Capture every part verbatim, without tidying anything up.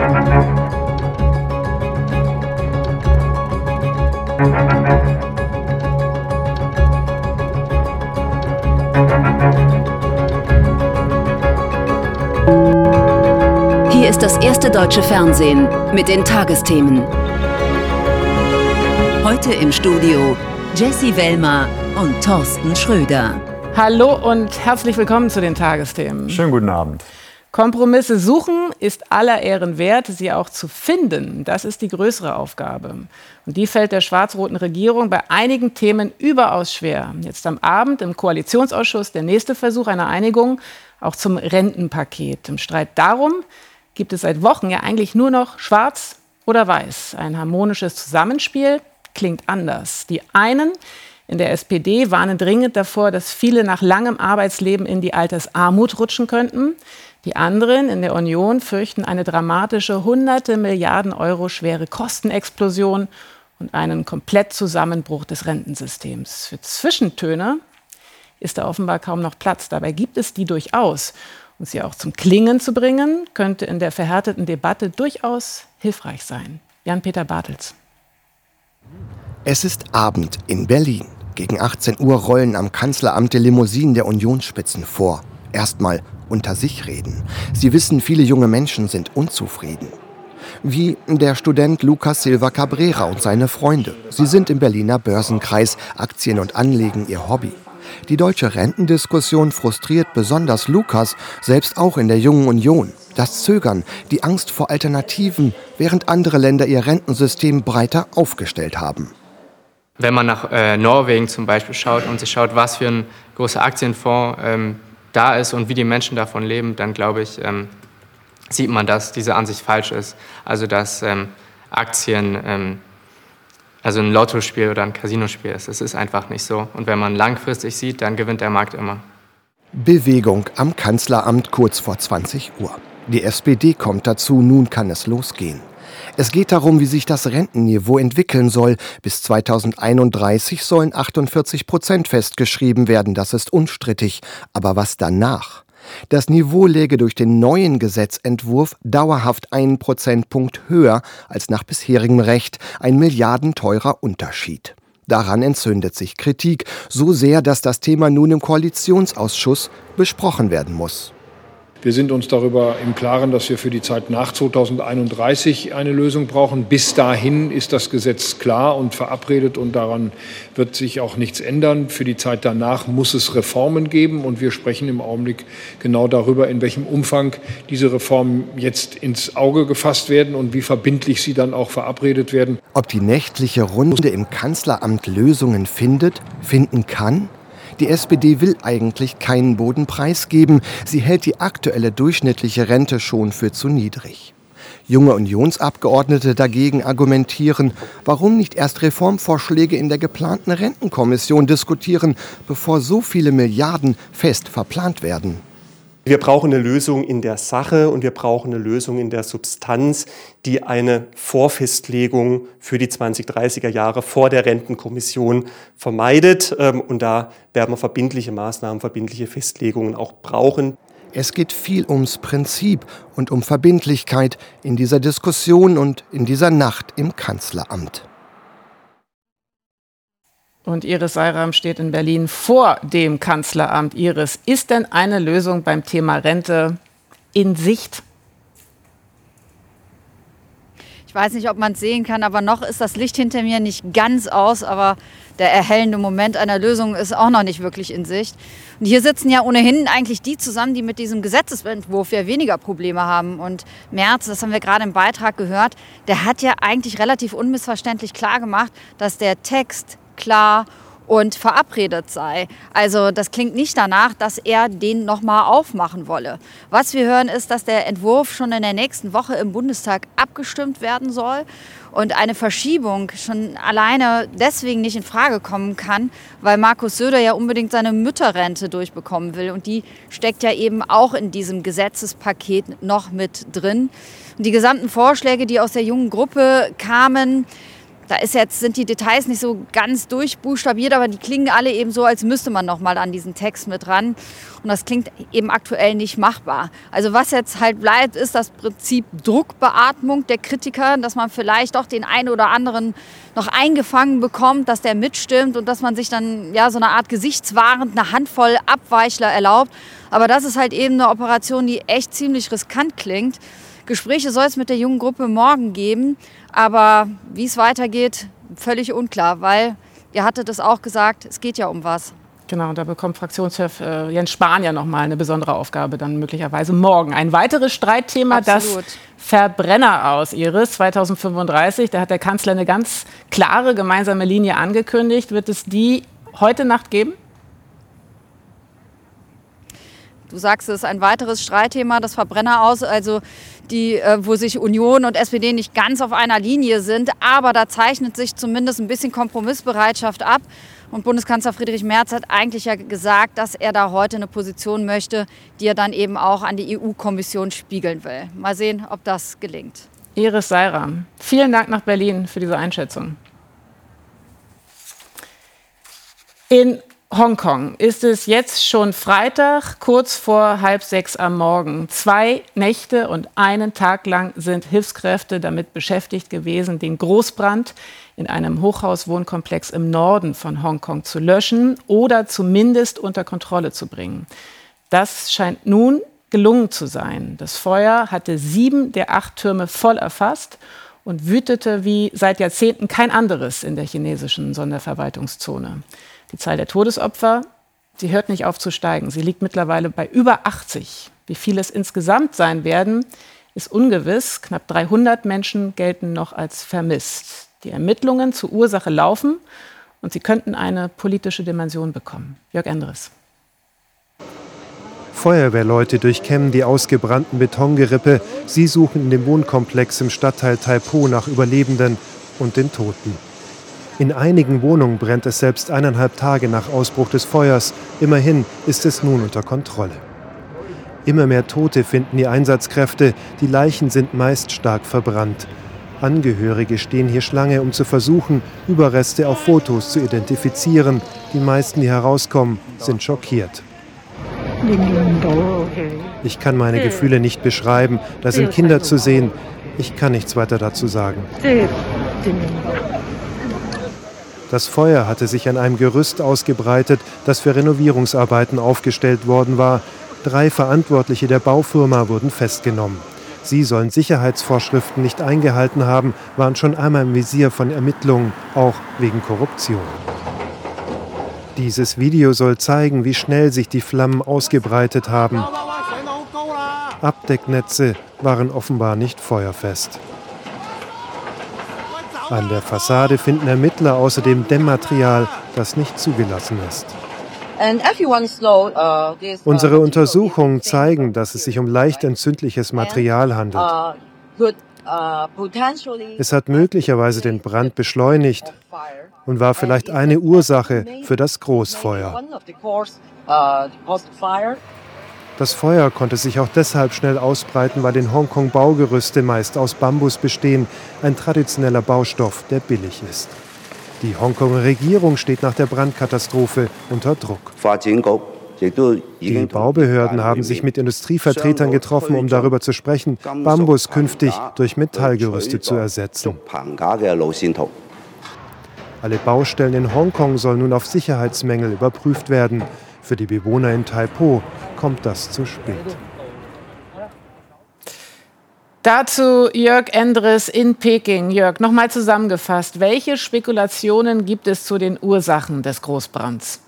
Hier ist das erste deutsche Fernsehen mit den Tagesthemen. Heute im Studio Jessie Wellmer und Thorsten Schröder. Hallo und herzlich willkommen zu den Tagesthemen. Schönen guten Abend. Kompromisse suchen ist aller Ehren wert, sie auch zu finden. Das ist die größere Aufgabe. Und die fällt der schwarz-roten Regierung bei einigen Themen überaus schwer. Jetzt am Abend im Koalitionsausschuss der nächste Versuch einer Einigung, auch zum Rentenpaket. Im Streit darum gibt es seit Wochen ja eigentlich nur noch schwarz oder weiß. Ein harmonisches Zusammenspiel klingt anders. Die einen in der S P D warnen dringend davor, dass viele nach langem Arbeitsleben in die Altersarmut rutschen könnten. Die anderen in der Union fürchten eine dramatische, hunderte Milliarden Euro schwere Kostenexplosion und einen Komplettzusammenbruch des Rentensystems. Für Zwischentöne ist da offenbar kaum noch Platz. Dabei gibt es die durchaus. Und sie auch zum Klingen zu bringen, könnte in der verhärteten Debatte durchaus hilfreich sein. Jan-Peter Bartels. Es ist Abend in Berlin. Gegen achtzehn Uhr rollen am Kanzleramt die Limousinen der Unionsspitzen vor. Erstmal unter sich reden. Sie wissen, viele junge Menschen sind unzufrieden. Wie der Student Lucas Silva Cabrera und seine Freunde. Sie sind im Berliner Börsenkreis, Aktien und Anlegen ihr Hobby. Die deutsche Rentendiskussion frustriert besonders Lucas, selbst auch in der Jungen Union. Das Zögern, die Angst vor Alternativen, während andere Länder ihr Rentensystem breiter aufgestellt haben. Wenn man nach äh, Norwegen zum Beispiel schaut und sich schaut, was für ein großer Aktienfonds ähm, da ist und wie die Menschen davon leben, dann glaube ich, ähm, sieht man, dass diese Ansicht falsch ist. Also dass ähm, Aktien ähm, also ein Lottospiel oder ein Casinospiel ist. Es ist einfach nicht so. Und wenn man langfristig sieht, dann gewinnt der Markt immer. Bewegung am Kanzleramt kurz vor zwanzig Uhr. Die S P D kommt dazu, nun kann es losgehen. Es geht darum, wie sich das Rentenniveau entwickeln soll. Bis zweitausendeinunddreißig sollen achtundvierzig Prozent festgeschrieben werden, das ist unstrittig. Aber was danach? Das Niveau läge durch den neuen Gesetzentwurf dauerhaft einen Prozentpunkt höher als nach bisherigem Recht, ein milliardenteurer Unterschied. Daran entzündet sich Kritik, so sehr, dass das Thema nun im Koalitionsausschuss besprochen werden muss. Wir sind uns darüber im Klaren, dass wir für die Zeit nach zweitausendeinunddreißig eine Lösung brauchen. Bis dahin ist das Gesetz klar und verabredet und daran wird sich auch nichts ändern. Für die Zeit danach muss es Reformen geben und wir sprechen im Augenblick genau darüber, in welchem Umfang diese Reformen jetzt ins Auge gefasst werden und wie verbindlich sie dann auch verabredet werden. Ob die nächtliche Runde im Kanzleramt Lösungen findet, finden kann? Die S P D will eigentlich keinen Boden preisgeben. Sie hält die aktuelle durchschnittliche Rente schon für zu niedrig. Junge Unionsabgeordnete dagegen argumentieren, warum nicht erst Reformvorschläge in der geplanten Rentenkommission diskutieren, bevor so viele Milliarden fest verplant werden. Wir brauchen eine Lösung in der Sache und wir brauchen eine Lösung in der Substanz, die eine Vorfestlegung für die zwanzig-dreißiger Jahre vor der Rentenkommission vermeidet. Und da werden wir verbindliche Maßnahmen, verbindliche Festlegungen auch brauchen. Es geht viel ums Prinzip und um Verbindlichkeit in dieser Diskussion und in dieser Nacht im Kanzleramt. Und Iris Seiram steht in Berlin vor dem Kanzleramt. Iris, ist denn eine Lösung beim Thema Rente in Sicht? Ich weiß nicht, ob man es sehen kann, aber noch ist das Licht hinter mir nicht ganz aus. Aber der erhellende Moment einer Lösung ist auch noch nicht wirklich in Sicht. Und hier sitzen ja ohnehin eigentlich die zusammen, die mit diesem Gesetzesentwurf ja weniger Probleme haben. Und Merz, das haben wir gerade im Beitrag gehört, der hat ja eigentlich relativ unmissverständlich klar gemacht, dass der Text klar und verabredet sei. Also das klingt nicht danach, dass er den nochmal aufmachen wolle. Was wir hören ist, dass der Entwurf schon in der nächsten Woche im Bundestag abgestimmt werden soll und eine Verschiebung schon alleine deswegen nicht in Frage kommen kann, weil Markus Söder ja unbedingt seine Mütterrente durchbekommen will und die steckt ja eben auch in diesem Gesetzespaket noch mit drin. Und die gesamten Vorschläge, die aus der jungen Gruppe kamen, Da ist jetzt, sind die Details nicht so ganz durchbuchstabiert, aber die klingen alle eben so, als müsste man noch mal an diesen Text mit ran. Und das klingt eben aktuell nicht machbar. Also was jetzt halt bleibt, ist das Prinzip Druckbeatmung der Kritiker, dass man vielleicht doch den einen oder anderen noch eingefangen bekommt, dass der mitstimmt und dass man sich dann ja so eine Art gesichtswahrend eine Handvoll Abweichler erlaubt. Aber das ist halt eben eine Operation, die echt ziemlich riskant klingt. Gespräche soll es mit der jungen Gruppe morgen geben, aber wie es weitergeht, völlig unklar, weil ihr hattet es auch gesagt, es geht ja um was. Genau, da bekommt Fraktionschef äh, Jens Spahn ja nochmal eine besondere Aufgabe, dann möglicherweise morgen. Ein weiteres Streitthema, Absolut. das Verbrenner aus, Iris, zweitausendfünfunddreißig. Da hat der Kanzler eine ganz klare gemeinsame Linie angekündigt. Wird es die heute Nacht geben? Du sagst, es ist ein weiteres Streitthema, das Verbrenner aus, also die, äh, wo sich Union und S P D nicht ganz auf einer Linie sind. Aber da zeichnet sich zumindest ein bisschen Kompromissbereitschaft ab. Und Bundeskanzler Friedrich Merz hat eigentlich ja gesagt, dass er da heute eine Position möchte, die er dann eben auch an die E U-Kommission spiegeln will. Mal sehen, ob das gelingt. Iris Seirer, vielen Dank nach Berlin für diese Einschätzung. In Hongkong ist es jetzt schon Freitag, kurz vor halb sechs am Morgen. Zwei Nächte und einen Tag lang sind Hilfskräfte damit beschäftigt gewesen, den Großbrand in einem Hochhauswohnkomplex im Norden von Hongkong zu löschen oder zumindest unter Kontrolle zu bringen. Das scheint nun gelungen zu sein. Das Feuer hatte sieben der acht Türme voll erfasst und wütete wie seit Jahrzehnten kein anderes in der chinesischen Sonderverwaltungszone. Die Zahl der Todesopfer, sie hört nicht auf zu steigen. Sie liegt mittlerweile bei über achtzig. Wie viele es insgesamt sein werden, ist ungewiss. Knapp dreihundert Menschen gelten noch als vermisst. Die Ermittlungen zur Ursache laufen und sie könnten eine politische Dimension bekommen. Jörg Endres. Feuerwehrleute durchkämmen die ausgebrannten Betongerippe. Sie suchen in dem Wohnkomplex im Stadtteil Tai Po nach Überlebenden und den Toten. In einigen Wohnungen brennt es selbst eineinhalb Tage nach Ausbruch des Feuers. Immerhin ist es nun unter Kontrolle. Immer mehr Tote finden die Einsatzkräfte. Die Leichen sind meist stark verbrannt. Angehörige stehen hier Schlange, um zu versuchen, Überreste auf Fotos zu identifizieren. Die meisten, die herauskommen, sind schockiert. Ich kann meine Gefühle nicht beschreiben. Da sind Kinder zu sehen. Ich kann nichts weiter dazu sagen. Das Feuer hatte sich an einem Gerüst ausgebreitet, das für Renovierungsarbeiten aufgestellt worden war. Drei Verantwortliche der Baufirma wurden festgenommen. Sie sollen Sicherheitsvorschriften nicht eingehalten haben, waren schon einmal im Visier von Ermittlungen, auch wegen Korruption. Dieses Video soll zeigen, wie schnell sich die Flammen ausgebreitet haben. Abdecknetze waren offenbar nicht feuerfest. An der Fassade finden Ermittler außerdem Dämmmaterial, das nicht zugelassen ist. Unsere Untersuchungen zeigen, dass es sich um leicht entzündliches Material handelt. Es hat möglicherweise den Brand beschleunigt und war vielleicht eine Ursache für das Großfeuer. Das Feuer konnte sich auch deshalb schnell ausbreiten, weil in Hongkong Baugerüste meist aus Bambus bestehen, ein traditioneller Baustoff, der billig ist. Die Hongkonger Regierung steht nach der Brandkatastrophe unter Druck. Die Baubehörden haben sich mit Industrievertretern getroffen, um darüber zu sprechen, Bambus künftig durch Metallgerüste zu ersetzen. Alle Baustellen in Hongkong sollen nun auf Sicherheitsmängel überprüft werden. Für die Bewohner in Tai Po kommt das zu spät. Dazu Jörg Endres in Peking. Jörg, nochmal zusammengefasst, welche Spekulationen gibt es zu den Ursachen des Großbrands?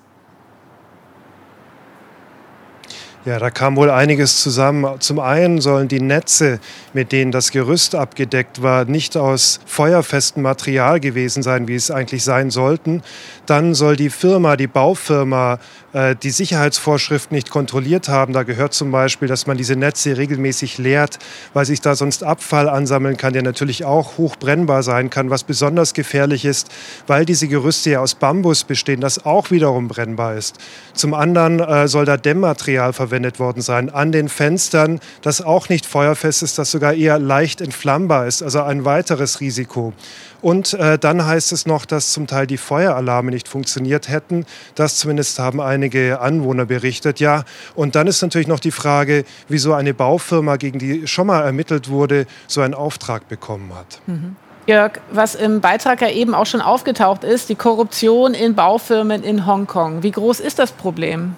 Ja, da kam wohl einiges zusammen. Zum einen sollen die Netze, mit denen das Gerüst abgedeckt war, nicht aus feuerfestem Material gewesen sein, wie es eigentlich sein sollten. Dann soll die Firma, die Baufirma, äh, die Sicherheitsvorschriften nicht kontrolliert haben. Da gehört zum Beispiel, dass man diese Netze regelmäßig leert, weil sich da sonst Abfall ansammeln kann, der natürlich auch hochbrennbar sein kann, was besonders gefährlich ist, weil diese Gerüste ja aus Bambus bestehen, das auch wiederum brennbar ist. Zum anderen äh, soll da Dämmmaterial verwendet verwendet worden sein. An den Fenstern, das auch nicht feuerfest ist, das sogar eher leicht entflammbar ist. Also ein weiteres Risiko. Und äh, dann heißt es noch, dass zum Teil die Feueralarme nicht funktioniert hätten. Das zumindest haben einige Anwohner berichtet. Ja, und dann ist natürlich noch die Frage, wieso eine Baufirma, gegen die schon mal ermittelt wurde, so einen Auftrag bekommen hat. Mhm. Jörg, was im Beitrag ja eben auch schon aufgetaucht ist, die Korruption in Baufirmen in Hongkong. Wie groß ist das Problem?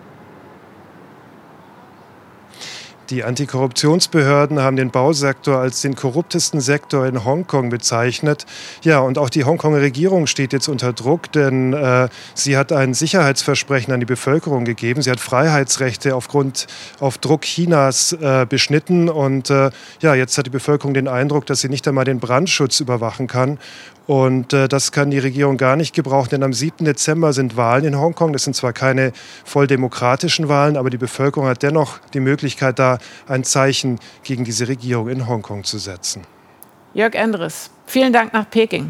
Die Antikorruptionsbehörden haben den Bausektor als den korruptesten Sektor in Hongkong bezeichnet. Ja, und auch die Hongkonger Regierung steht jetzt unter Druck, denn äh, sie hat ein Sicherheitsversprechen an die Bevölkerung gegeben. Sie hat Freiheitsrechte aufgrund auf Druck Chinas äh, beschnitten. Und äh, ja, jetzt hat die Bevölkerung den Eindruck, dass sie nicht einmal den Brandschutz überwachen kann. Und äh, das kann die Regierung gar nicht gebrauchen, denn am siebten Dezember sind Wahlen in Hongkong. Das sind zwar keine voll demokratischen Wahlen, aber die Bevölkerung hat dennoch die Möglichkeit, da ein Zeichen gegen diese Regierung in Hongkong zu setzen. Jörg Endres, vielen Dank nach Peking.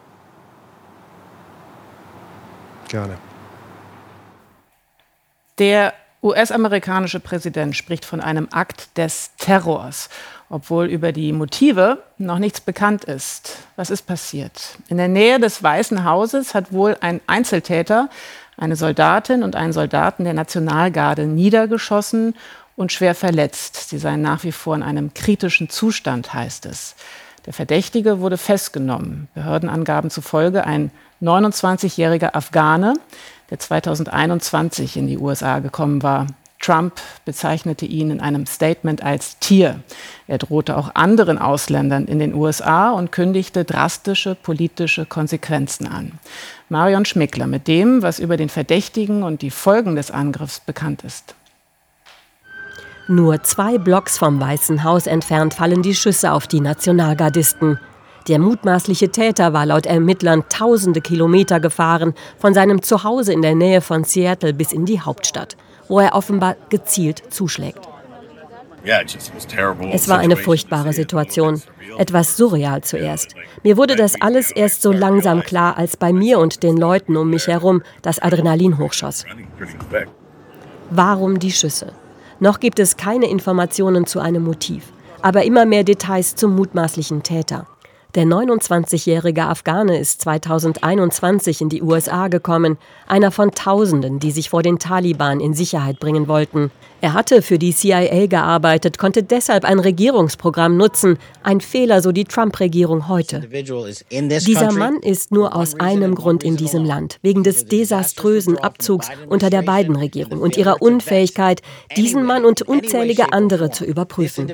Gerne. Der U S-amerikanische Präsident spricht von einem Akt des Terrors, obwohl über die Motive noch nichts bekannt ist. Was ist passiert? In der Nähe des Weißen Hauses hat wohl ein Einzeltäter eine Soldatin und einen Soldaten der Nationalgarde niedergeschossen und schwer verletzt. Sie seien nach wie vor in einem kritischen Zustand, heißt es. Der Verdächtige wurde festgenommen. Behördenangaben zufolge ein neunundzwanzigjähriger Afghane, der zweitausendeinundzwanzig in die U S A gekommen war. Trump bezeichnete ihn in einem Statement als Tier. Er drohte auch anderen Ausländern in den U S A und kündigte drastische politische Konsequenzen an. Marion Schmickler mit dem, was über den Verdächtigen und die Folgen des Angriffs bekannt ist. Nur zwei Blocks vom Weißen Haus entfernt fallen die Schüsse auf die Nationalgardisten. Der mutmaßliche Täter war laut Ermittlern tausende Kilometer gefahren, von seinem Zuhause in der Nähe von Seattle bis in die Hauptstadt, wo er offenbar gezielt zuschlägt. Es war eine furchtbare Situation, etwas surreal zuerst. Mir wurde das alles erst so langsam klar, als bei mir und den Leuten um mich herum das Adrenalin hochschoss. Warum die Schüsse? Noch gibt es keine Informationen zu einem Motiv, aber immer mehr Details zum mutmaßlichen Täter. Der neunundzwanzigjährige Afghane ist zweitausendeinundzwanzig in die U S A gekommen, einer von Tausenden, die sich vor den Taliban in Sicherheit bringen wollten. Er hatte für die C I A gearbeitet, konnte deshalb ein Regierungsprogramm nutzen. Ein Fehler, so die Trump-Regierung heute. Dieser Mann ist nur aus einem Grund in diesem Land, wegen des desaströsen Abzugs unter der Biden-Regierung und ihrer Unfähigkeit, diesen Mann und unzählige andere zu überprüfen.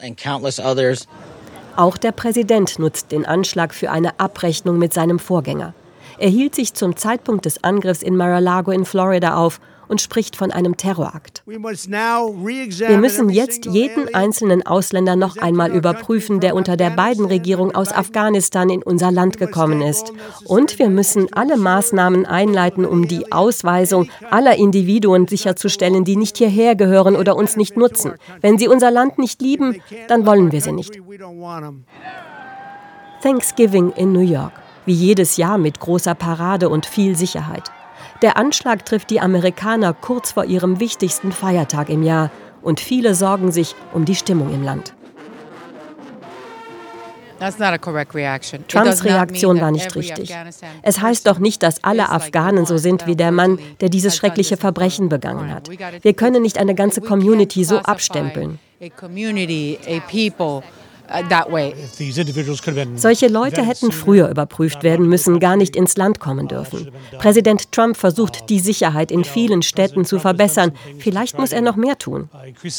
Auch der Präsident nutzt den Anschlag für eine Abrechnung mit seinem Vorgänger. Er hielt sich zum Zeitpunkt des Angriffs in Mar-a-Lago in Florida auf und spricht von einem Terrorakt. Wir müssen jetzt jeden einzelnen Ausländer noch einmal überprüfen, der unter der Biden-Regierung aus Afghanistan in unser Land gekommen ist. Und wir müssen alle Maßnahmen einleiten, um die Ausweisung aller Individuen sicherzustellen, die nicht hierher gehören oder uns nicht nutzen. Wenn sie unser Land nicht lieben, dann wollen wir sie nicht. Thanksgiving in New York. Wie jedes Jahr mit großer Parade und viel Sicherheit. Der Anschlag trifft die Amerikaner kurz vor ihrem wichtigsten Feiertag im Jahr und viele sorgen sich um die Stimmung im Land. Trumps Reaktion war nicht richtig. Es heißt doch nicht, dass alle Afghanen so sind wie der Mann, der dieses schreckliche Verbrechen begangen hat. Wir können nicht eine ganze Community so abstempeln. Solche Leute hätten früher überprüft werden müssen, gar nicht ins Land kommen dürfen. Präsident Trump versucht, die Sicherheit in vielen Städten zu verbessern. Vielleicht muss er noch mehr tun.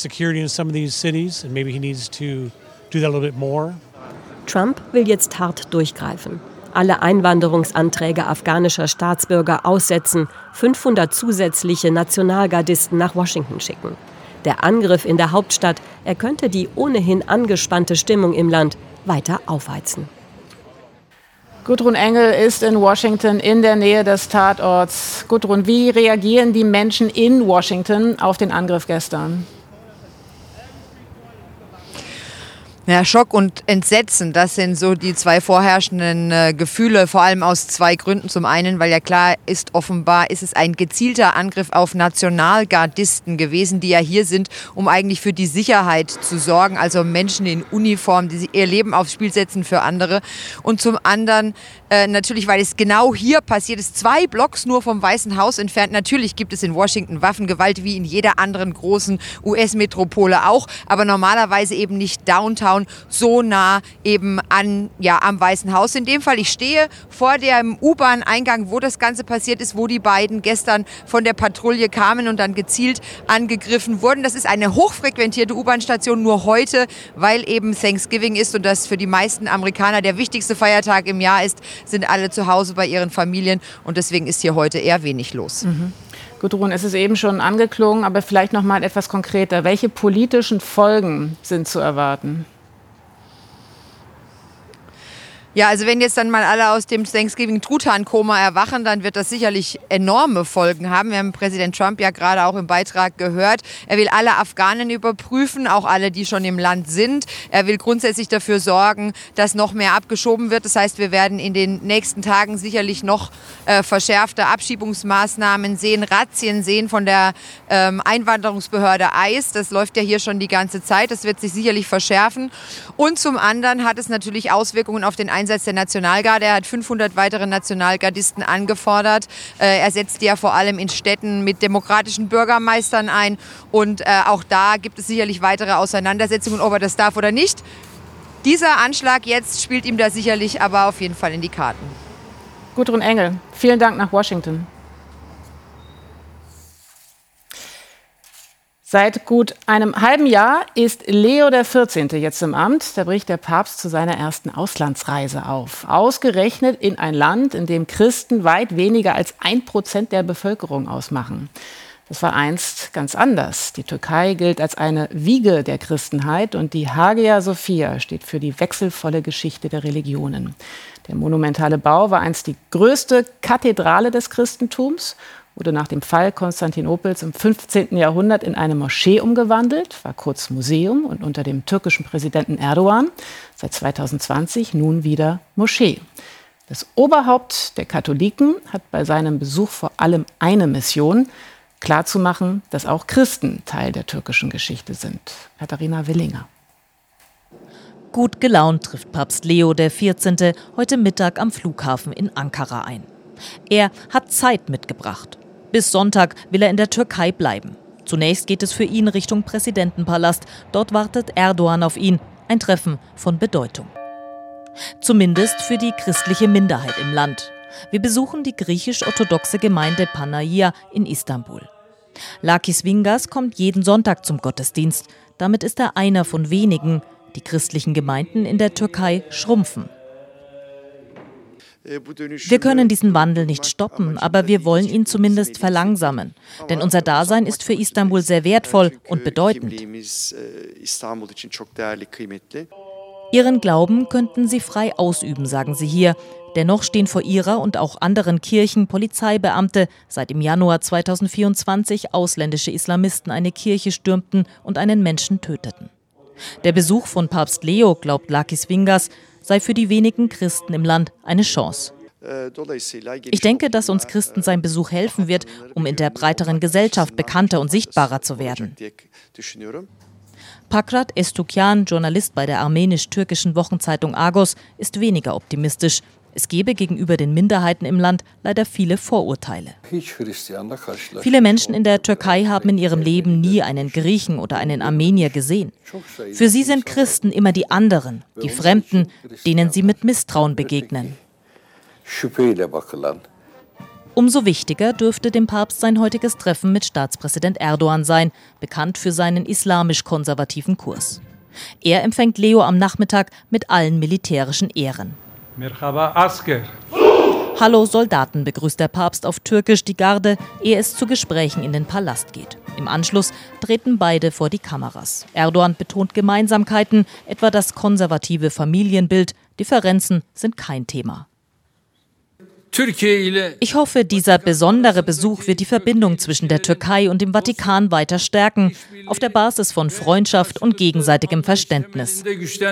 Trump will jetzt hart durchgreifen. Alle Einwanderungsanträge afghanischer Staatsbürger aussetzen, fünfhundert zusätzliche Nationalgardisten nach Washington schicken. Der Angriff in der Hauptstadt, er könnte die ohnehin angespannte Stimmung im Land weiter aufheizen. Gudrun Engel ist in Washington in der Nähe des Tatorts. Gudrun, wie reagieren die Menschen in Washington auf den Angriff gestern? Ja, Schock und Entsetzen, das sind so die zwei vorherrschenden äh, Gefühle, vor allem aus zwei Gründen. Zum einen, weil ja klar ist, offenbar ist es ein gezielter Angriff auf Nationalgardisten gewesen, die ja hier sind, um eigentlich für die Sicherheit zu sorgen, also Menschen in Uniform, die ihr Leben aufs Spiel setzen für andere. Und zum anderen äh, natürlich, weil es genau hier passiert ist, zwei Blocks nur vom Weißen Haus entfernt. Natürlich gibt es in Washington Waffengewalt, wie in jeder anderen großen U S-Metropole auch, aber normalerweise eben nicht downtown, so nah eben an, ja, am Weißen Haus. In dem Fall, ich stehe vor dem U-Bahn-Eingang, wo das Ganze passiert ist, wo die beiden gestern von der Patrouille kamen und dann gezielt angegriffen wurden. Das ist eine hochfrequentierte U-Bahn-Station, nur heute, weil eben Thanksgiving ist und das für die meisten Amerikaner der wichtigste Feiertag im Jahr ist, sind alle zu Hause bei ihren Familien und deswegen ist hier heute eher wenig los. Mhm. Gudrun, es ist eben schon angeklungen, aber vielleicht noch mal etwas konkreter. Welche politischen Folgen sind zu erwarten? Ja, also wenn jetzt dann mal alle aus dem Thanksgiving-Truthahn-Koma erwachen, dann wird das sicherlich enorme Folgen haben. Wir haben Präsident Trump ja gerade auch im Beitrag gehört. Er will alle Afghanen überprüfen, auch alle, die schon im Land sind. Er will grundsätzlich dafür sorgen, dass noch mehr abgeschoben wird. Das heißt, wir werden in den nächsten Tagen sicherlich noch äh, verschärfte Abschiebungsmaßnahmen sehen, Razzien sehen von der ähm, Einwanderungsbehörde I C E. Das läuft ja hier schon die ganze Zeit. Das wird sich sicherlich verschärfen. Und zum anderen hat es natürlich Auswirkungen auf den Einsatz der Nationalgarde. Er hat fünfhundert weitere Nationalgardisten angefordert. Er setzt die ja vor allem in Städten mit demokratischen Bürgermeistern ein. Und auch da gibt es sicherlich weitere Auseinandersetzungen, ob er das darf oder nicht. Dieser Anschlag jetzt spielt ihm da sicherlich aber auf jeden Fall in die Karten. Gudrun Engel, vielen Dank nach Washington. Seit gut einem halben Jahr ist Leo der vierzehnte jetzt im Amt. Da bricht der Papst zu seiner ersten Auslandsreise auf. Ausgerechnet in ein Land, in dem Christen weit weniger als ein Prozent der Bevölkerung ausmachen. Das war einst ganz anders. Die Türkei gilt als eine Wiege der Christenheit und die Hagia Sophia steht für die wechselvolle Geschichte der Religionen. Der monumentale Bau war einst die größte Kathedrale des Christentums, wurde nach dem Fall Konstantinopels im fünfzehnten Jahrhundert in eine Moschee umgewandelt, war kurz Museum und unter dem türkischen Präsidenten Erdogan seit zweitausendzwanzig nun wieder Moschee. Das Oberhaupt der Katholiken hat bei seinem Besuch vor allem eine Mission: klarzumachen, dass auch Christen Teil der türkischen Geschichte sind. Katharina Willinger. Gut gelaunt trifft Papst Leo der vierzehnte heute Mittag am Flughafen in Ankara ein. Er hat Zeit mitgebracht. Bis Sonntag will er in der Türkei bleiben. Zunächst geht es für ihn Richtung Präsidentenpalast. Dort wartet Erdogan auf ihn. Ein Treffen von Bedeutung. Zumindest für die christliche Minderheit im Land. Wir besuchen die griechisch-orthodoxe Gemeinde Panagia in Istanbul. Lakis Vingas kommt jeden Sonntag zum Gottesdienst. Damit ist er einer von wenigen. Die christlichen Gemeinden in der Türkei schrumpfen. Wir können diesen Wandel nicht stoppen, aber wir wollen ihn zumindest verlangsamen. Denn unser Dasein ist für Istanbul sehr wertvoll und bedeutend. Ihren Glauben könnten sie frei ausüben, sagen sie hier. Dennoch stehen vor ihrer und auch anderen Kirchen Polizeibeamte. Seit im Januar zweitausendvierundzwanzig ausländische Islamisten eine Kirche stürmten und einen Menschen töteten. Der Besuch von Papst Leo, glaubt Lakis Vingas, sei für die wenigen Christen im Land eine Chance. Ich denke, dass uns Christen sein Besuch helfen wird, um in der breiteren Gesellschaft bekannter und sichtbarer zu werden. Pakrat Estukyan, Journalist bei der armenisch-türkischen Wochenzeitung Agos, ist weniger optimistisch. Es gebe gegenüber den Minderheiten im Land leider viele Vorurteile. Viele Menschen in der Türkei haben in ihrem Leben nie einen Griechen oder einen Armenier gesehen. Für sie sind Christen immer die anderen, die Fremden, denen sie mit Misstrauen begegnen. Umso wichtiger dürfte dem Papst sein heutiges Treffen mit Staatspräsident Erdogan sein, bekannt für seinen islamisch-konservativen Kurs. Er empfängt Leo am Nachmittag mit allen militärischen Ehren. Hallo Soldaten, begrüßt der Papst auf Türkisch die Garde, ehe es zu Gesprächen in den Palast geht. Im Anschluss treten beide vor die Kameras. Erdogan betont Gemeinsamkeiten, etwa das konservative Familienbild. Differenzen sind kein Thema. Ich hoffe, dieser besondere Besuch wird die Verbindung zwischen der Türkei und dem Vatikan weiter stärken, auf der Basis von Freundschaft und gegenseitigem Verständnis.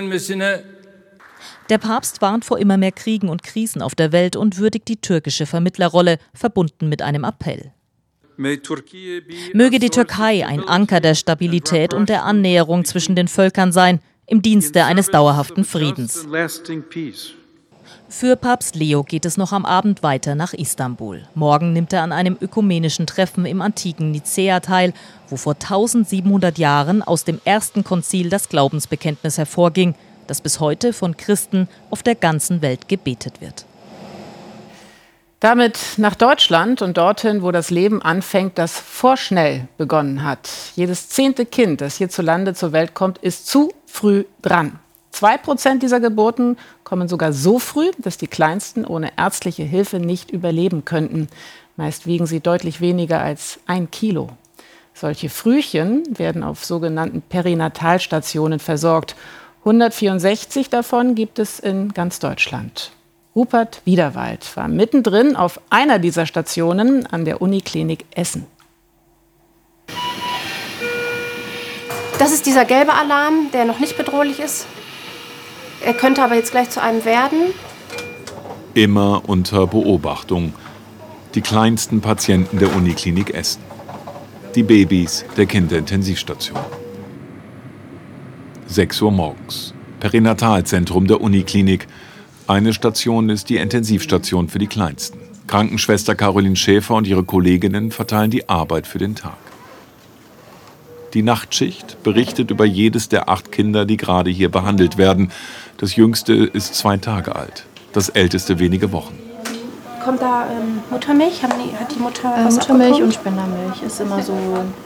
Der Papst warnt vor immer mehr Kriegen und Krisen auf der Welt und würdigt die türkische Vermittlerrolle, verbunden mit einem Appell. Möge die Türkei ein Anker der Stabilität und der Annäherung zwischen den Völkern sein, im Dienste eines dauerhaften Friedens. Für Papst Leo geht es noch am Abend weiter nach Istanbul. Morgen nimmt er an einem ökumenischen Treffen im antiken Nicäa teil, wo vor eintausendsiebenhundert Jahren aus dem ersten Konzil das Glaubensbekenntnis hervorging, das bis heute von Christen auf der ganzen Welt gebetet wird. Damit nach Deutschland und dorthin, wo das Leben anfängt, das vorschnell begonnen hat. Jedes zehnte Kind, das hierzulande zur Welt kommt, ist zu früh dran. Zwei Prozent dieser Geburten kommen sogar so früh, dass die Kleinsten ohne ärztliche Hilfe nicht überleben könnten. Meist wiegen sie deutlich weniger als ein Kilo. Solche Frühchen werden auf sogenannten Perinatalstationen versorgt. hundertvierundsechzig davon gibt es in ganz Deutschland. Rupert Wiederwald war mittendrin auf einer dieser Stationen an der Uniklinik Essen. Das ist dieser gelbe Alarm, der noch nicht bedrohlich ist. Er könnte aber jetzt gleich zu einem werden. Immer unter Beobachtung. Die kleinsten Patienten der Uniklinik Essen. Die Babys der Kinderintensivstation. sechs Uhr morgens. Perinatalzentrum der Uniklinik. Eine Station ist die Intensivstation für die Kleinsten. Krankenschwester Caroline Schäfer und ihre Kolleginnen verteilen die Arbeit für den Tag. Die Nachtschicht berichtet über jedes der acht Kinder, die gerade hier behandelt werden. Das jüngste ist zwei Tage alt, das älteste wenige Wochen. Kommt da ähm, Muttermilch? Haben die, hat die Mutter äh, was Muttermilch abbekommen? Und Spendermilch ist immer so.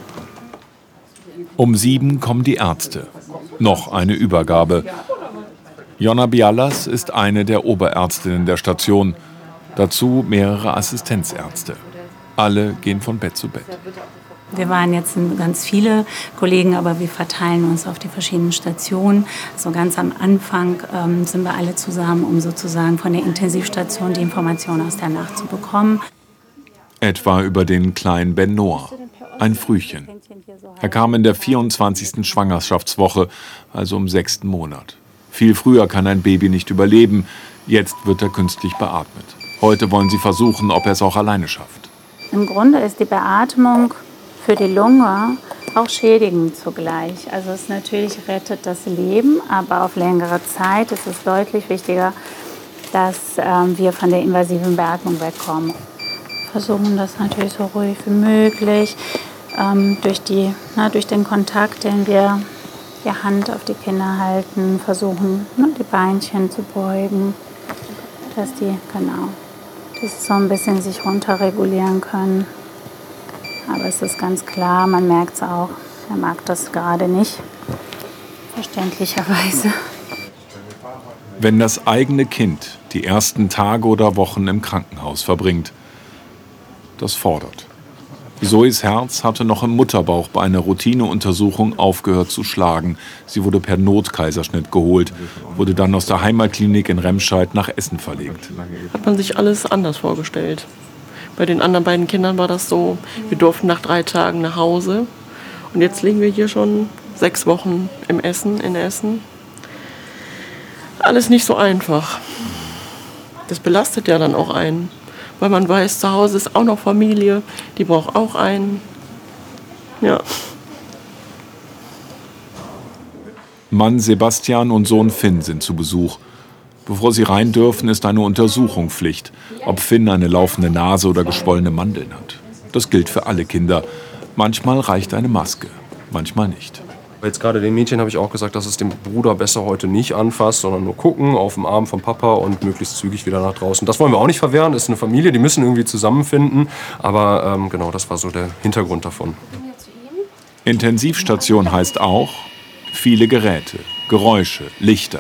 Um sieben kommen die Ärzte. Noch eine Übergabe. Jonna Bialas ist eine der Oberärztinnen der Station. Dazu mehrere Assistenzärzte. Alle gehen von Bett zu Bett. Wir waren jetzt ganz viele Kollegen, aber wir verteilen uns auf die verschiedenen Stationen. So ganz am Anfang ähm, sind wir alle zusammen, um sozusagen von der Intensivstation die Informationen aus der Nacht zu bekommen. Etwa über den kleinen Ben Noah, ein Frühchen. Er kam in der vierundzwanzigsten Schwangerschaftswoche, also im sechsten Monat. Viel früher kann ein Baby nicht überleben. Jetzt wird er künstlich beatmet. Heute wollen sie versuchen, ob er es auch alleine schafft. Im Grunde ist die Beatmung für die Lunge auch schädigend zugleich. Also es natürlich rettet das Leben, aber auf längere Zeit ist es deutlich wichtiger, dass ähm, wir von der invasiven Beatmung wegkommen. Versuchen das natürlich so ruhig wie möglich, ähm, durch, die, na, durch den Kontakt, den wir die Hand auf die Kinder halten, versuchen, ne, die Beinchen zu beugen, dass die, genau, dass sie so ein bisschen sich runterregulieren können. Aber es ist ganz klar, man merkt es auch, er mag das gerade nicht, verständlicherweise. Wenn das eigene Kind die ersten Tage oder Wochen im Krankenhaus verbringt, das fordert. Zoes Herz hatte noch im Mutterbauch bei einer Routineuntersuchung aufgehört zu schlagen. Sie wurde per Notkaiserschnitt geholt, wurde dann aus der Heimatklinik in Remscheid nach Essen verlegt. Hat man sich alles anders vorgestellt. Bei den anderen beiden Kindern war das so, wir durften nach drei Tagen nach Hause. Und jetzt liegen wir hier schon sechs Wochen im Essen, in Essen. Alles nicht so einfach. Das belastet ja dann auch einen. Weil man weiß, zu Hause ist auch noch Familie, die braucht auch einen. Ja. Mann Sebastian und Sohn Finn sind zu Besuch. Bevor sie rein dürfen, ist eine Untersuchung Pflicht, ob Finn eine laufende Nase oder geschwollene Mandeln hat. Das gilt für alle Kinder. Manchmal reicht eine Maske, manchmal nicht. Jetzt gerade den Mädchen habe ich auch gesagt, dass es dem Bruder besser heute nicht anfasst, sondern nur gucken auf dem Arm vom Papa und möglichst zügig wieder nach draußen. Das wollen wir auch nicht verwehren, das ist eine Familie, die müssen irgendwie zusammenfinden. Aber ähm, genau, das war so der Hintergrund davon. Intensivstation heißt auch viele Geräte, Geräusche, Lichter.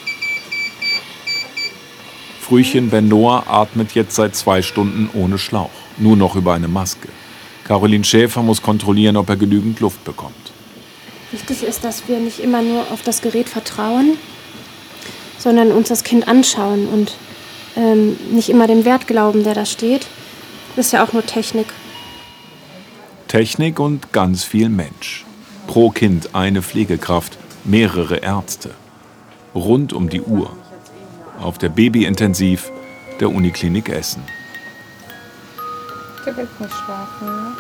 Frühchen Ben Noah atmet jetzt seit zwei Stunden ohne Schlauch, nur noch über eine Maske. Caroline Schäfer muss kontrollieren, ob er genügend Luft bekommt. Wichtig ist, dass wir nicht immer nur auf das Gerät vertrauen, sondern uns das Kind anschauen und ähm, nicht immer dem Wert glauben, der da steht. Das ist ja auch nur Technik. Technik und ganz viel Mensch. Pro Kind eine Pflegekraft, mehrere Ärzte. Rund um die Uhr. Auf der Babyintensiv der Uniklinik Essen. Der wird nicht schlafen, ne?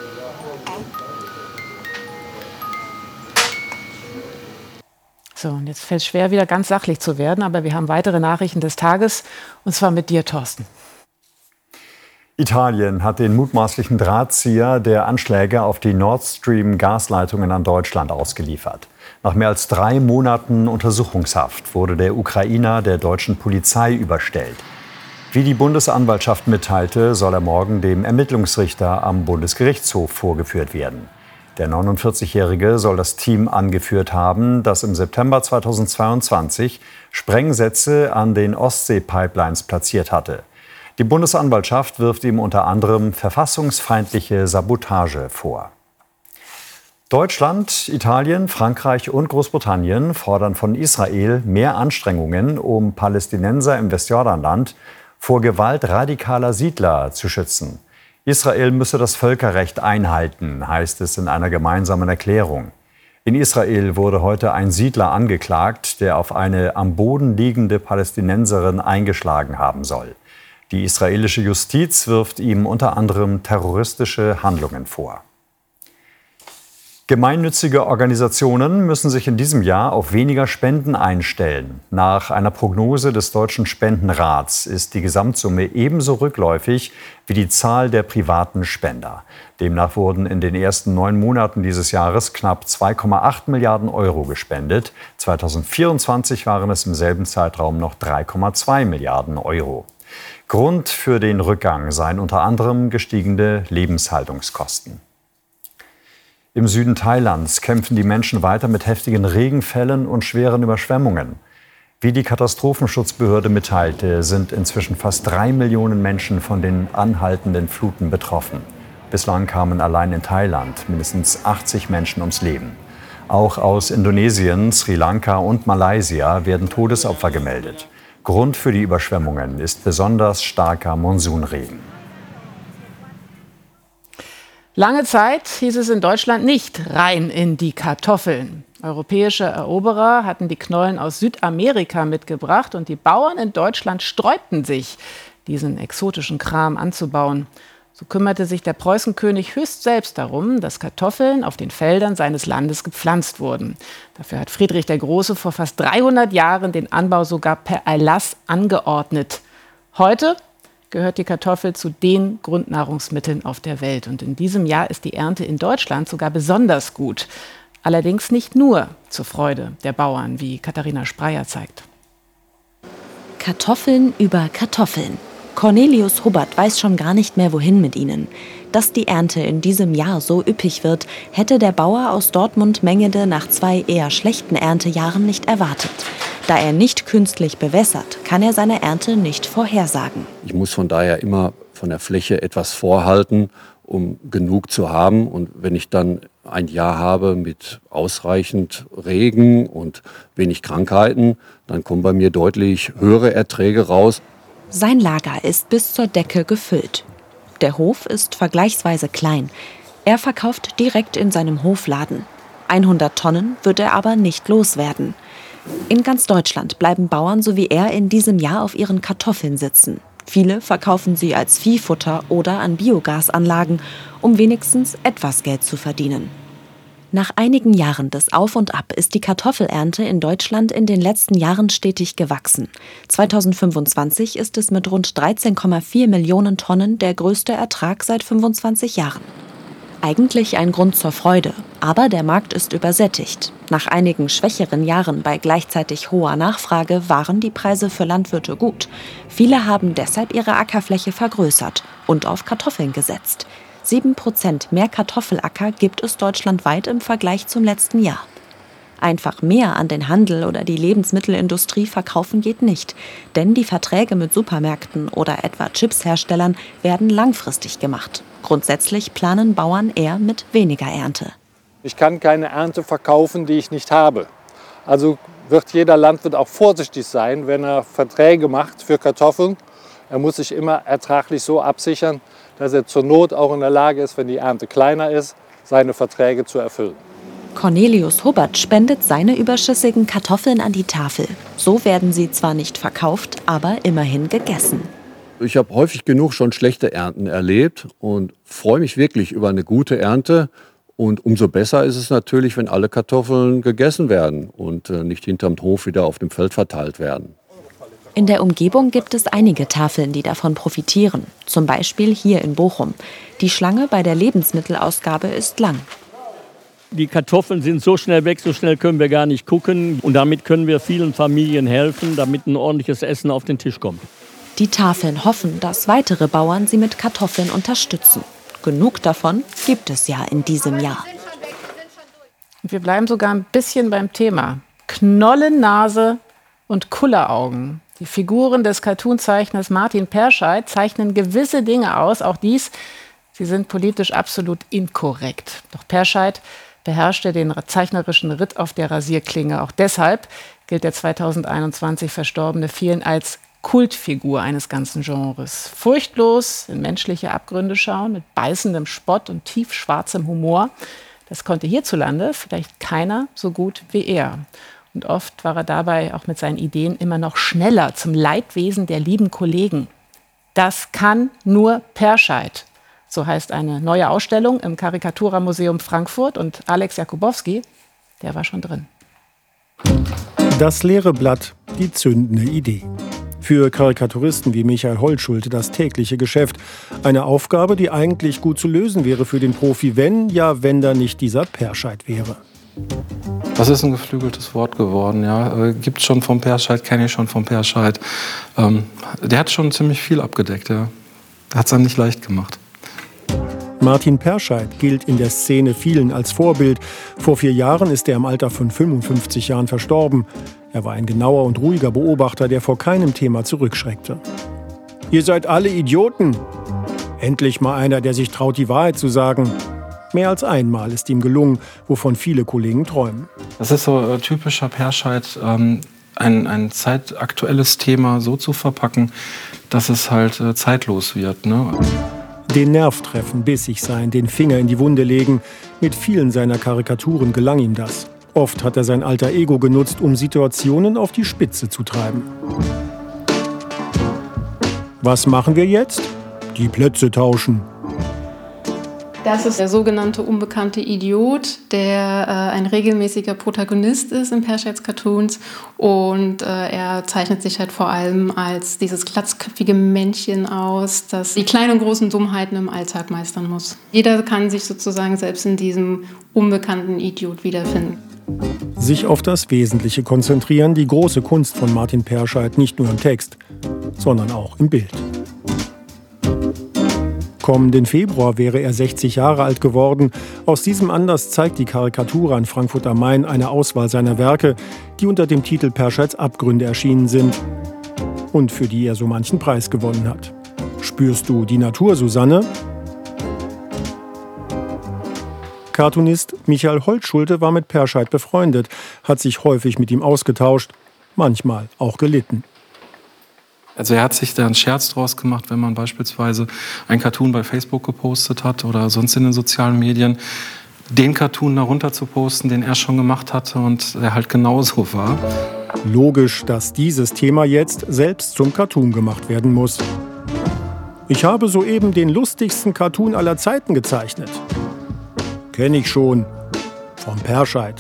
So, und jetzt fällt es schwer, wieder ganz sachlich zu werden, aber wir haben weitere Nachrichten des Tages, und zwar mit dir, Thorsten. Italien hat den mutmaßlichen Drahtzieher der Anschläge auf die Nord Stream-Gasleitungen an Deutschland ausgeliefert. Nach mehr als drei Monaten Untersuchungshaft wurde der Ukrainer der deutschen Polizei überstellt. Wie die Bundesanwaltschaft mitteilte, soll er morgen dem Ermittlungsrichter am Bundesgerichtshof vorgeführt werden. Der neunundvierzigjährige soll das Team angeführt haben, das im September zweitausendzweiundzwanzig Sprengsätze an den Ostsee-Pipelines platziert hatte. Die Bundesanwaltschaft wirft ihm unter anderem verfassungsfeindliche Sabotage vor. Deutschland, Italien, Frankreich und Großbritannien fordern von Israel mehr Anstrengungen, um Palästinenser im Westjordanland vor Gewalt radikaler Siedler zu schützen. Israel müsse das Völkerrecht einhalten, heißt es in einer gemeinsamen Erklärung. In Israel wurde heute ein Siedler angeklagt, der auf eine am Boden liegende Palästinenserin eingeschlagen haben soll. Die israelische Justiz wirft ihm unter anderem terroristische Handlungen vor. Gemeinnützige Organisationen müssen sich in diesem Jahr auf weniger Spenden einstellen. Nach einer Prognose des Deutschen Spendenrats ist die Gesamtsumme ebenso rückläufig wie die Zahl der privaten Spender. Demnach wurden in den ersten neun Monaten dieses Jahres knapp zwei Komma acht Milliarden Euro gespendet. zweitausendvierundzwanzig waren es im selben Zeitraum noch drei Komma zwei Milliarden Euro. Grund für den Rückgang seien unter anderem gestiegene Lebenshaltungskosten. Im Süden Thailands kämpfen die Menschen weiter mit heftigen Regenfällen und schweren Überschwemmungen. Wie die Katastrophenschutzbehörde mitteilte, sind inzwischen fast drei Millionen Menschen von den anhaltenden Fluten betroffen. Bislang kamen allein in Thailand mindestens achtzig Menschen ums Leben. Auch aus Indonesien, Sri Lanka und Malaysia werden Todesopfer gemeldet. Grund für die Überschwemmungen ist besonders starker Monsunregen. Lange Zeit hieß es in Deutschland nicht rein in die Kartoffeln. Europäische Eroberer hatten die Knollen aus Südamerika mitgebracht und die Bauern in Deutschland sträubten sich, diesen exotischen Kram anzubauen. So kümmerte sich der Preußenkönig höchst selbst darum, dass Kartoffeln auf den Feldern seines Landes gepflanzt wurden. Dafür hat Friedrich der Große vor fast dreihundert Jahren den Anbau sogar per Erlass angeordnet. Heute gehört die Kartoffel zu den Grundnahrungsmitteln auf der Welt. Und in diesem Jahr ist die Ernte in Deutschland sogar besonders gut. Allerdings nicht nur zur Freude der Bauern, wie Katharina Spreyer zeigt. Kartoffeln über Kartoffeln. Cornelius Hubbard weiß schon gar nicht mehr, wohin mit ihnen. Dass die Ernte in diesem Jahr so üppig wird, hätte der Bauer aus Dortmund-Mengede nach zwei eher schlechten Erntejahren nicht erwartet. Da er nicht künstlich bewässert, kann er seine Ernte nicht vorhersagen. Ich muss von daher immer von der Fläche etwas vorhalten, um genug zu haben. Und wenn ich dann ein Jahr habe mit ausreichend Regen und wenig Krankheiten, dann kommen bei mir deutlich höhere Erträge raus. Sein Lager ist bis zur Decke gefüllt. Der Hof ist vergleichsweise klein. Er verkauft direkt in seinem Hofladen. hundert Tonnen wird er aber nicht loswerden. In ganz Deutschland bleiben Bauern so wie er in diesem Jahr auf ihren Kartoffeln sitzen. Viele verkaufen sie als Viehfutter oder an Biogasanlagen, um wenigstens etwas Geld zu verdienen. Nach einigen Jahren des Auf und Ab ist die Kartoffelernte in Deutschland in den letzten Jahren stetig gewachsen. zweitausendfünfundzwanzig ist es mit rund dreizehn Komma vier Millionen Tonnen der größte Ertrag seit fünfundzwanzig Jahren. Eigentlich ein Grund zur Freude, aber der Markt ist übersättigt. Nach einigen schwächeren Jahren bei gleichzeitig hoher Nachfrage waren die Preise für Landwirte gut. Viele haben deshalb ihre Ackerfläche vergrößert und auf Kartoffeln gesetzt. Sieben Prozent mehr Kartoffelacker gibt es deutschlandweit im Vergleich zum letzten Jahr. Einfach mehr an den Handel oder die Lebensmittelindustrie verkaufen geht nicht, denn die Verträge mit Supermärkten oder etwa Chipsherstellern werden langfristig gemacht. Grundsätzlich planen Bauern eher mit weniger Ernte. Ich kann keine Ernte verkaufen, die ich nicht habe. Also wird jeder Landwirt auch vorsichtig sein, wenn er Verträge macht für Kartoffeln. Er muss sich immer ertraglich so absichern, dass er zur Not auch in der Lage ist, wenn die Ernte kleiner ist, seine Verträge zu erfüllen. Cornelius Hubbert spendet seine überschüssigen Kartoffeln an die Tafel. So werden sie zwar nicht verkauft, aber immerhin gegessen. Ich habe häufig genug schon schlechte Ernten erlebt und freue mich wirklich über eine gute Ernte. Und umso besser ist es natürlich, wenn alle Kartoffeln gegessen werden und äh, nicht hinterm Hof wieder auf dem Feld verteilt werden. In der Umgebung gibt es einige Tafeln, die davon profitieren. Zum Beispiel hier in Bochum. Die Schlange bei der Lebensmittelausgabe ist lang. Die Kartoffeln sind so schnell weg, so schnell können wir gar nicht gucken. Und damit können wir vielen Familien helfen, damit ein ordentliches Essen auf den Tisch kommt. Die Tafeln hoffen, dass weitere Bauern sie mit Kartoffeln unterstützen. Genug davon gibt es ja in diesem Jahr. Wir bleiben sogar ein bisschen beim Thema. Knollennase und Kulleraugen. Die Figuren des Cartoonzeichners Martin Perscheid zeichnen gewisse Dinge aus. Auch dies, sie sind politisch absolut inkorrekt. Doch Perscheid beherrschte den zeichnerischen Ritt auf der Rasierklinge. Auch deshalb gilt der zweitausendeinundzwanzig Verstorbene vielen als Kultfigur eines ganzen Genres. Furchtlos in menschliche Abgründe schauen, mit beißendem Spott und tiefschwarzem Humor. Das konnte hierzulande vielleicht keiner so gut wie er. Und oft war er dabei auch mit seinen Ideen immer noch schneller zum Leidwesen der lieben Kollegen. Das kann nur Perscheid. So heißt eine neue Ausstellung im Karikatura-Museum Frankfurt. Und Alex Jakubowski, der war schon drin. Das leere Blatt, die zündende Idee. Für Karikaturisten wie Michael Holtschulte das tägliche Geschäft. Eine Aufgabe, die eigentlich gut zu lösen wäre für den Profi, wenn, ja, wenn da nicht dieser Perscheid wäre. Das ist ein geflügeltes Wort geworden, ja. Gibt schon vom Perscheid, kenne ich schon vom Perscheid. Ähm, der hat schon ziemlich viel abgedeckt, ja. Hat es einem nicht leicht gemacht. Martin Perscheid gilt in der Szene vielen als Vorbild. Vor vier Jahren ist er im Alter von fünfundfünfzig Jahren verstorben. Er war ein genauer und ruhiger Beobachter, der vor keinem Thema zurückschreckte. Ihr seid alle Idioten. Endlich mal einer, der sich traut, die Wahrheit zu sagen. Mehr als einmal ist ihm gelungen, wovon viele Kollegen träumen. Das ist so äh, typischer Perscheid, ähm, ein, ein zeitaktuelles Thema so zu verpacken, dass es halt äh, zeitlos wird, ne? Den Nerv treffen, bissig sein, den Finger in die Wunde legen. Mit vielen seiner Karikaturen gelang ihm das. Oft hat er sein alter Ego genutzt, um Situationen auf die Spitze zu treiben. Was machen wir jetzt? Die Plätze tauschen. Das ist der sogenannte unbekannte Idiot, der äh, ein regelmäßiger Protagonist ist in Perscheids Cartoons. Und äh, er zeichnet sich halt vor allem als dieses glatzköpfige Männchen aus, das die kleinen und großen Dummheiten im Alltag meistern muss. Jeder kann sich sozusagen selbst in diesem unbekannten Idiot wiederfinden. Sich auf das Wesentliche konzentrieren, die große Kunst von Martin Perscheid, nicht nur im Text, sondern auch im Bild. Kommenden Februar wäre er sechzig Jahre alt geworden. Aus diesem Anlass zeigt die Karikatura in Frankfurt am Main eine Auswahl seiner Werke, die unter dem Titel Perscheids Abgründe erschienen sind und für die er so manchen Preis gewonnen hat. Spürst du die Natur, Susanne? Cartoonist Michael Holtschulte war mit Perscheid befreundet, hat sich häufig mit ihm ausgetauscht, manchmal auch gelitten. Also er hat sich da einen Scherz draus gemacht, wenn man beispielsweise ein Cartoon bei Facebook gepostet hat oder sonst in den sozialen Medien, den Cartoon darunter zu posten, den er schon gemacht hatte und der halt genauso war. Logisch, dass dieses Thema jetzt selbst zum Cartoon gemacht werden muss. Ich habe soeben den lustigsten Cartoon aller Zeiten gezeichnet. Kenne ich schon. Vom Perscheid.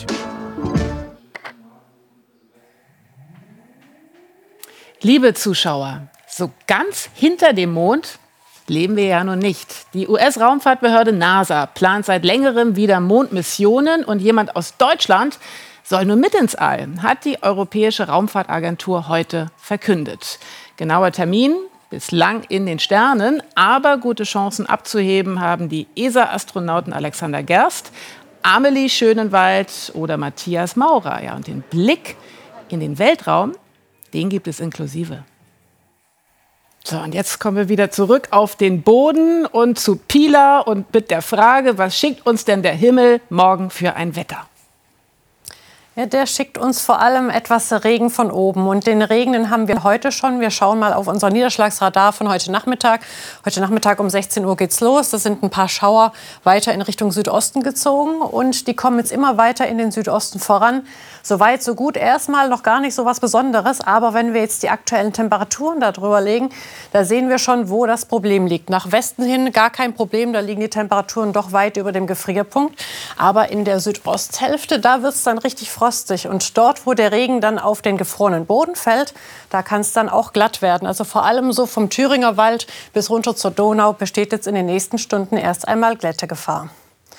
Liebe Zuschauer, so ganz hinter dem Mond leben wir ja nun nicht. Die U S-Raumfahrtbehörde NASA plant seit längerem wieder Mondmissionen und jemand aus Deutschland soll nun mit ins All, hat die Europäische Raumfahrtagentur heute verkündet. Genauer Termin bislang in den Sternen, aber gute Chancen abzuheben haben die E S A-Astronauten Alexander Gerst, Amelie Schönenwald oder Matthias Maurer. Ja, und den Blick in den Weltraum, den gibt es inklusive. So, und jetzt kommen wir wieder zurück auf den Boden und zu Pila und mit der Frage, was schickt uns denn der Himmel morgen für ein Wetter? Ja, der schickt uns vor allem etwas Regen von oben. Und den Regen, den haben wir heute schon. Wir schauen mal auf unser Niederschlagsradar von heute Nachmittag. Heute Nachmittag um sechzehn Uhr geht's los. Das sind ein paar Schauer weiter in Richtung Südosten gezogen. Und die kommen jetzt immer weiter in den Südosten voran. So weit, so gut. Erstmal noch gar nicht so was Besonderes. Aber wenn wir jetzt die aktuellen Temperaturen da drüber legen, da sehen wir schon, wo das Problem liegt. Nach Westen hin gar kein Problem. Da liegen die Temperaturen doch weit über dem Gefrierpunkt. Aber in der Südosthälfte, da wird es dann richtig frostig. Und dort, wo der Regen dann auf den gefrorenen Boden fällt, da kann es dann auch glatt werden. Also vor allem so vom Thüringer Wald bis runter zur Donau besteht jetzt in den nächsten Stunden erst einmal Glättegefahr.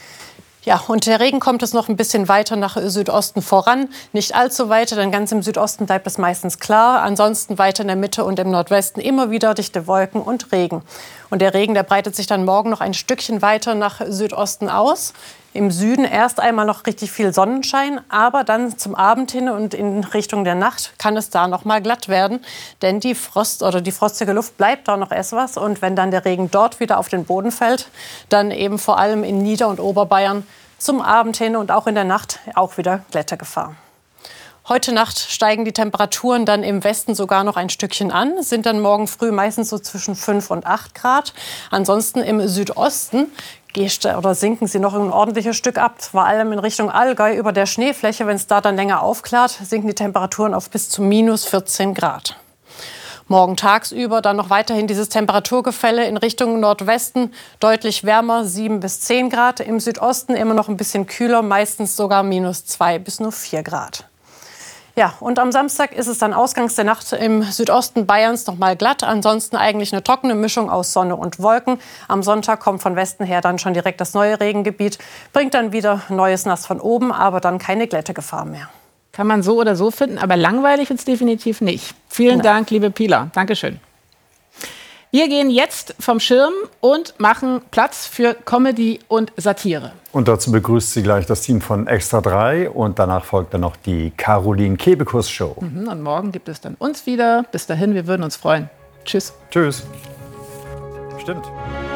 Ja, und der Regen kommt jetzt noch ein bisschen weiter nach Südosten voran. Nicht allzu weit, denn ganz im Südosten bleibt es meistens klar. Ansonsten weiter in der Mitte und im Nordwesten immer wieder dichte Wolken und Regen. Und der Regen, der breitet sich dann morgen noch ein Stückchen weiter nach Südosten aus. Im Süden erst einmal noch richtig viel Sonnenschein, aber dann zum Abend hin und in Richtung der Nacht kann es da noch mal glatt werden, denn die Frost oder die frostige Luft bleibt da noch etwas und wenn dann der Regen dort wieder auf den Boden fällt, dann eben vor allem in Nieder- und Oberbayern zum Abend hin und auch in der Nacht auch wieder Glättegefahr. Heute Nacht steigen die Temperaturen dann im Westen sogar noch ein Stückchen an, sind dann morgen früh meistens so zwischen fünf und acht Grad. Ansonsten im Südosten oder sinken sie noch ein ordentliches Stück ab. Vor allem in Richtung Allgäu über der Schneefläche, wenn es da dann länger aufklart, sinken die Temperaturen auf bis zu minus vierzehn Grad. Morgen tagsüber dann noch weiterhin dieses Temperaturgefälle in Richtung Nordwesten, deutlich wärmer, sieben bis zehn Grad. Im Südosten immer noch ein bisschen kühler, meistens sogar minus zwei bis nur vier Grad. Ja, und am Samstag ist es dann ausgangs der Nacht im Südosten Bayerns noch mal glatt. Ansonsten eigentlich eine trockene Mischung aus Sonne und Wolken. Am Sonntag kommt von Westen her dann schon direkt das neue Regengebiet. Bringt dann wieder neues Nass von oben, aber dann keine Glättegefahr mehr. Kann man so oder so finden, aber langweilig wird es definitiv nicht. Vielen Nein. Dank, liebe Pila. Dankeschön. Wir gehen jetzt vom Schirm und machen Platz für Comedy und Satire. Und dazu begrüßt sie gleich das Team von Extra drei und danach folgt dann noch die Caroline Kebekus Show. Mhm, und morgen gibt es dann uns wieder. Bis dahin, wir würden uns freuen. Tschüss. Tschüss. Stimmt.